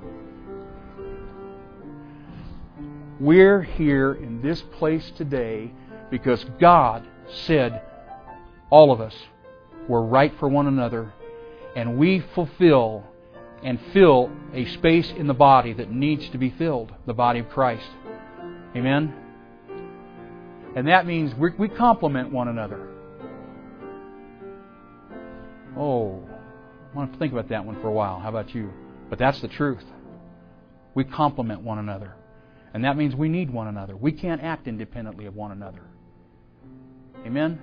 We're here in this place today because God said all of us were right for one another, and we fulfill and fill a space in the body that needs to be filled, the body of Christ. Amen? And that means we complement one another. Oh, I want to think about that one for a while. How about you? But that's the truth. We complement one another. And that means we need one another. We can't act independently of one another. Amen?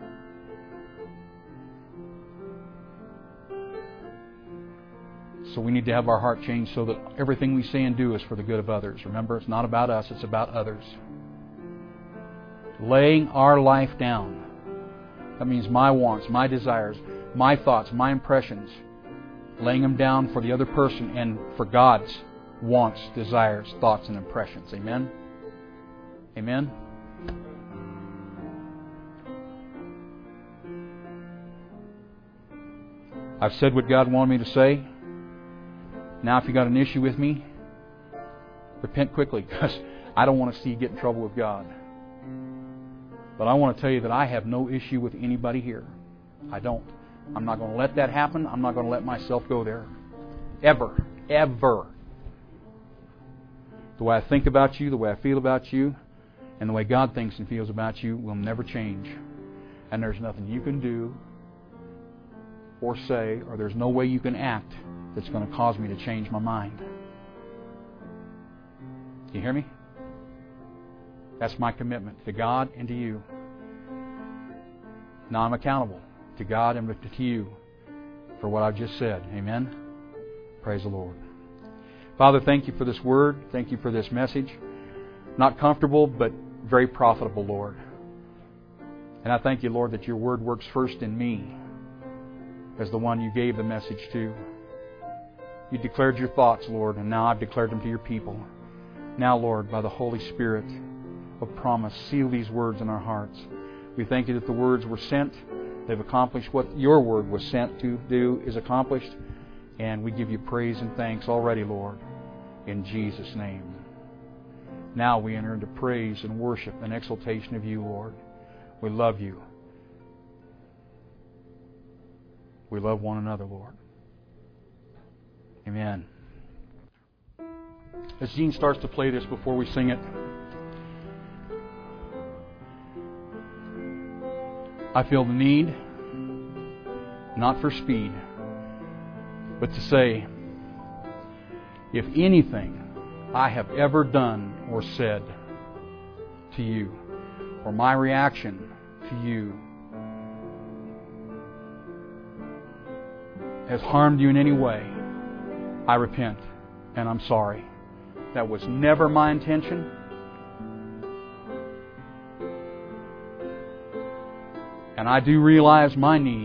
So we need to have our heart changed so that everything we say and do is for the good of others. Remember, it's not about us, it's about others. Laying our life down. That means my wants, my desires, my thoughts, my impressions. Laying them down for the other person and for God's wants, desires, thoughts, and impressions. Amen? Amen? I've said what God wanted me to say. Now if you got an issue with me, repent quickly, because I don't want to see you get in trouble with God. But I want to tell you that I have no issue with anybody here. I don't. I'm not going to let that happen. I'm not going to let myself go there. Ever. Ever. The way I think about you, the way I feel about you, and the way God thinks and feels about you will never change. And there's nothing you can do or say, or there's no way you can act that's going to cause me to change my mind. You hear me? That's my commitment to God and to you. Now I'm accountable to God and to you for what I've just said. Amen? Praise the Lord. Father, thank you for this word. Thank you for this message. Not comfortable, but very profitable, Lord. And I thank you, Lord, that your word works first in me as the one you gave the message to. You declared your thoughts, Lord, and now I've declared them to your people. Now, Lord, by the Holy Spirit of promise, seal these words in our hearts. We thank you that the words were sent. They've accomplished what your word was sent to do is accomplished. And we give you praise and thanks already, Lord, in Jesus' name. Now we enter into praise and worship and exaltation of you, Lord. We love you. We love one another, Lord. Amen. As Gene starts to play this before we sing it, I feel the need, not for speed, but to say, if anything I have ever done or said to you, or my reaction to you, has harmed you in any way, I repent and I'm sorry. That was never my intention. And I do realize my need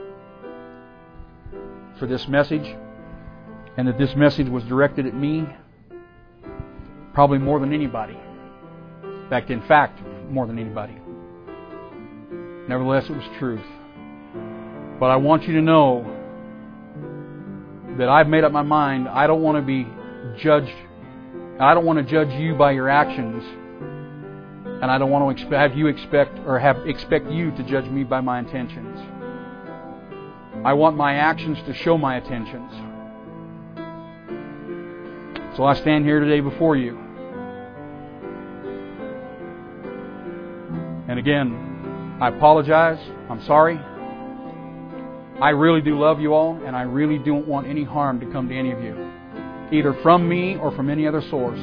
for this message, and that this message was directed at me probably more than anybody. In fact, more than anybody. Nevertheless, it was truth. But I want you to know that I've made up my mind. I don't want to be judged. I don't want to judge you by your actions. And I don't want to have you expect you to judge me by my intentions. I want my actions to show my intentions. So I stand here today before you. And again, I apologize. I'm sorry. I really do love you all, and I really don't want any harm to come to any of you, either from me or from any other source.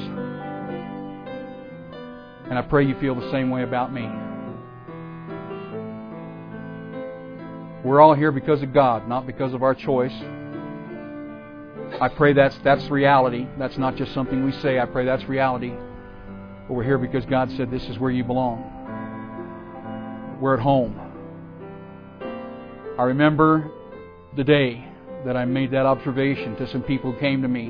And I pray you feel the same way about me. We're all here because of God, not because of our choice. I pray that's reality. That's not just something we say. I pray that's reality. But we're here because God said this is where you belong. We're at home. I remember the day that I made that observation to some people who came to me.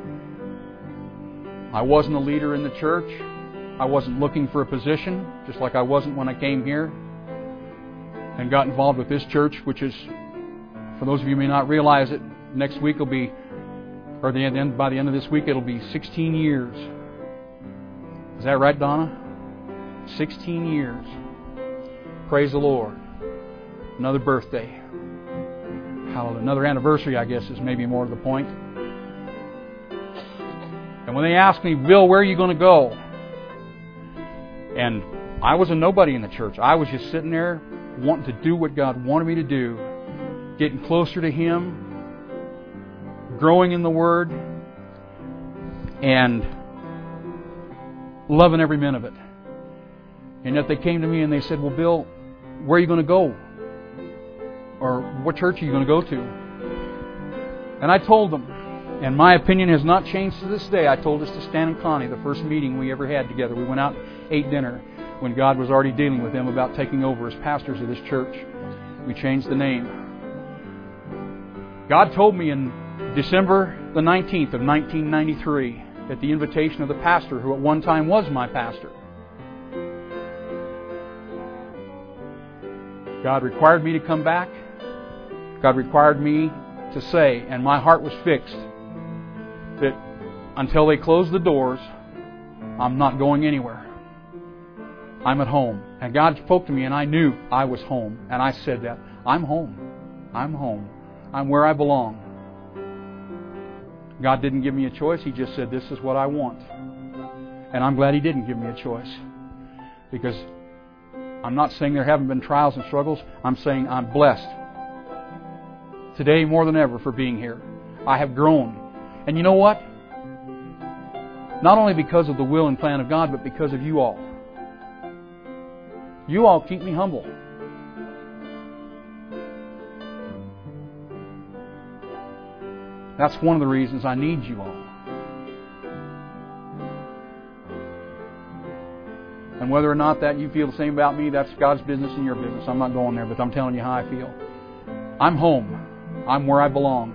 I wasn't a leader in the church. I wasn't looking for a position, just like I wasn't when I came here and got involved with this church, which is, for those of you who may not realize it, next week will be, or by the end of this week, it'll be 16 years. Is that right, Donna? 16 years. Praise the Lord. Another birthday. Hallelujah. Another anniversary, I guess, is maybe more to the point. And when they asked me, Bill, where are you going to go? And I was a nobody in the church. I was just sitting there wanting to do what God wanted me to do, getting closer to Him, growing in the Word, and loving every minute of it. And yet they came to me and they said, well, Bill, where are you going to go? Or what church are you going to go to? And I told them, and my opinion has not changed to this day. I told this to Stan and Connie, the first meeting we ever had together. We went out, ate dinner, when God was already dealing with them about taking over as pastors of this church. We changed the name. God told me in December the 19th of 1993, at the invitation of the pastor who at one time was my pastor, God required me to come back. God required me to say, and my heart was fixed, that until they close the doors, I'm not going anywhere. I'm at home. And God spoke to me, and I knew I was home. And I said that. I'm home. I'm home. I'm where I belong. God didn't give me a choice. He just said, this is what I want. And I'm glad He didn't give me a choice. Because I'm not saying there haven't been trials and struggles. I'm saying I'm blessed. Today more than ever for being here. I have grown. And you know what? Not only because of the will and plan of God, but because of you all. You all keep me humble. That's one of the reasons I need you all. And whether or not that you feel the same about me, that's God's business and your business. I'm not going there, but I'm telling you how I feel. I'm home. I'm where I belong.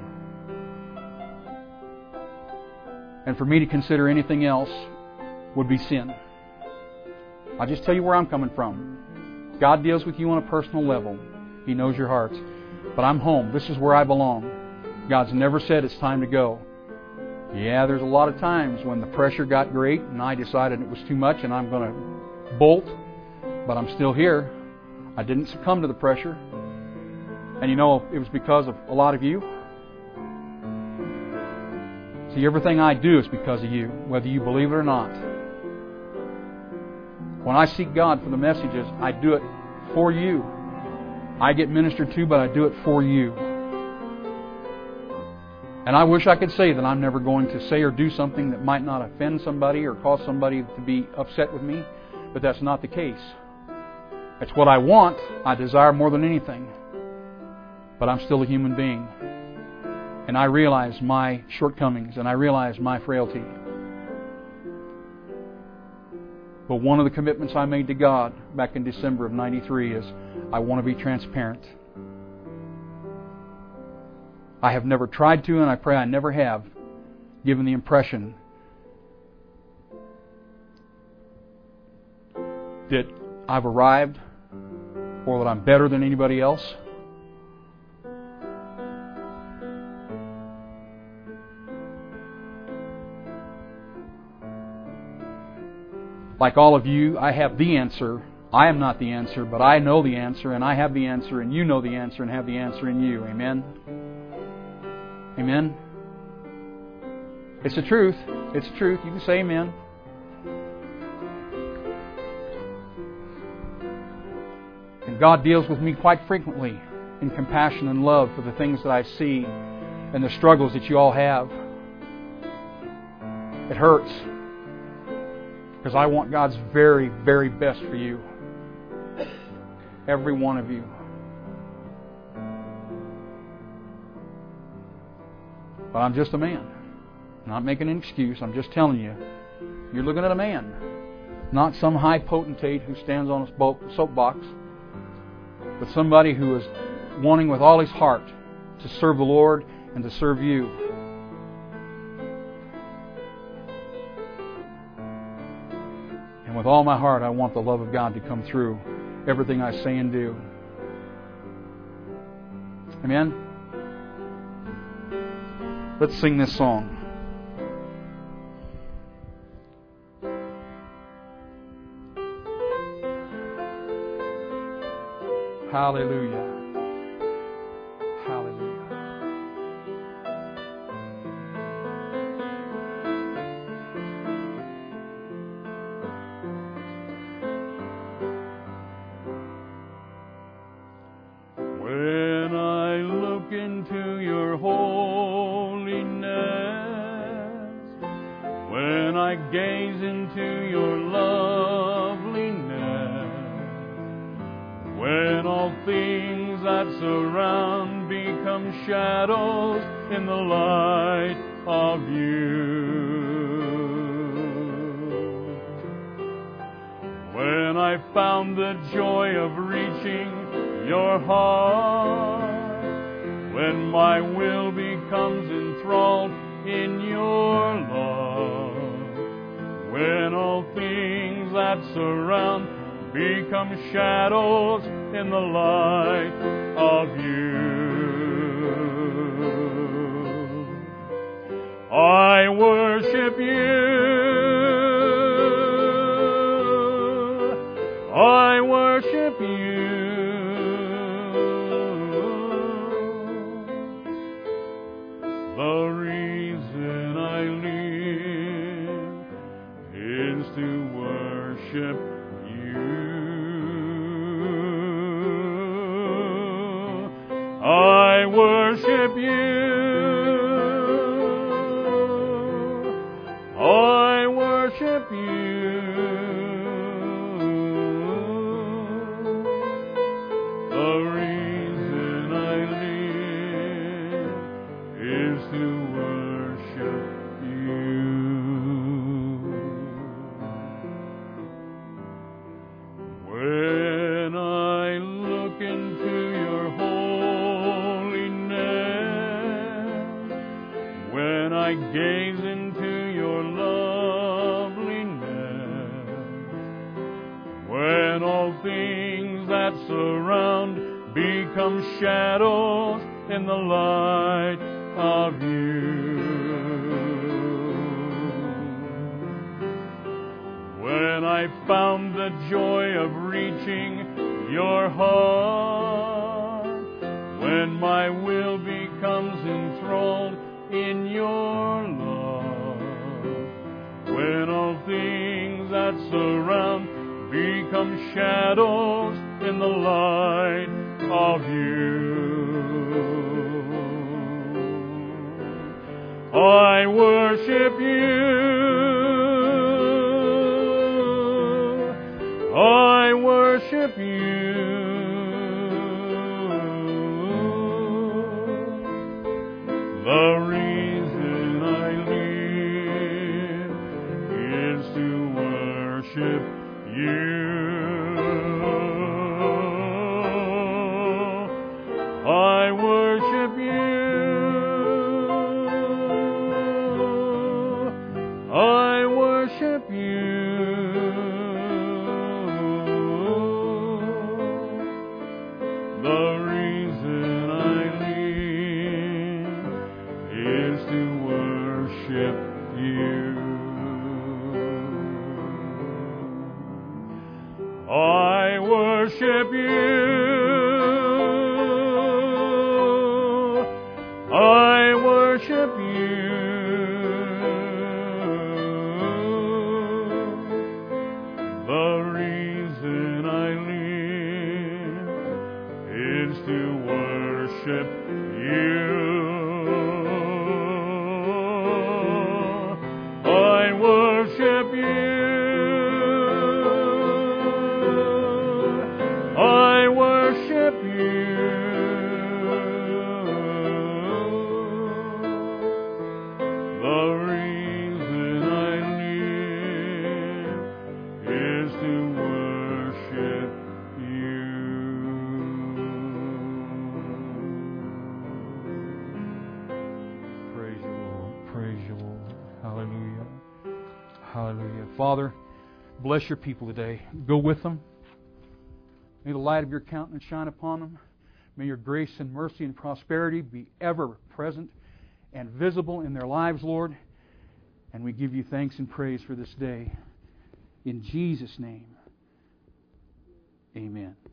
And for me to consider anything else would be sin. I'll just tell you where I'm coming from. God deals with you on a personal level. He knows your hearts. But I'm home. This is where I belong. God's never said it's time to go. Yeah, there's a lot of times when the pressure got great and I decided it was too much and I'm going to bolt. But I'm still here. I didn't succumb to the pressure. And you know, it was because of a lot of you. See, everything I do is because of you, whether you believe it or not. When I seek God for the messages, I do it for you. I get ministered to, but I do it for you. And I wish I could say that I'm never going to say or do something that might not offend somebody or cause somebody to be upset with me, but that's not the case. It's what I want, I desire more than anything. But I'm still a human being. And I realize my shortcomings and I realize my frailty. But one of the commitments I made to God back in December of 93 is I want to be transparent. I have never tried to, and I pray I never have, given the impression that I've arrived or that I'm better than anybody else. like all of you, I have the answer. I am not the answer, but I know the answer, and I have the answer, and you know the answer, and have the answer in you. Amen? Amen? It's the truth. It's the truth. You can say amen. And God deals with me quite frequently in compassion and love for the things that I see and the struggles that you all have. It hurts because I want God's very, very best for you. Every one of you. But I'm just a man. I'm not making an excuse. I'm just telling you. You're looking at a man. Not some high potentate who stands on a soapbox. But somebody who is wanting with all his heart to serve the Lord and to serve you. And with all my heart, I want the love of God to come through everything I say and do. Amen? Let's sing this song. Hallelujah. Hallelujah. When I look into your holiness, when I gaze into your loveliness, when all things that surround become shadows in the light of you. When I found the joy of reaching your heart, when my will becomes enthralled in your love, when all things that surround become shadows in the light of you. I worship you. I worship you. The reason I live is to worship I worship you. I worship you. The reason I live is to worship you. When I look into your when I gaze into your loveliness, when all things that surround become shadows in the light of you, when I found the joy of reaching your heart, when my will becomes enthralled in your love, when all things that surround become shadows in the light of you. I worship you. I worship you. The reason I live is to worship you. I worship you. I worship you. The reason I live is to worship you. worship you. I worship you. The reason I live is to worship you. I worship you. I worship you. The reason I live is to worship you. Praise you, Lord. Praise you, Lord. Hallelujah. Hallelujah. Father, bless your people today. Go with them. May the light of your countenance shine upon them. May your grace and mercy and prosperity be ever present and visible in their lives, Lord. And we give you thanks and praise for this day. In Jesus' name, amen.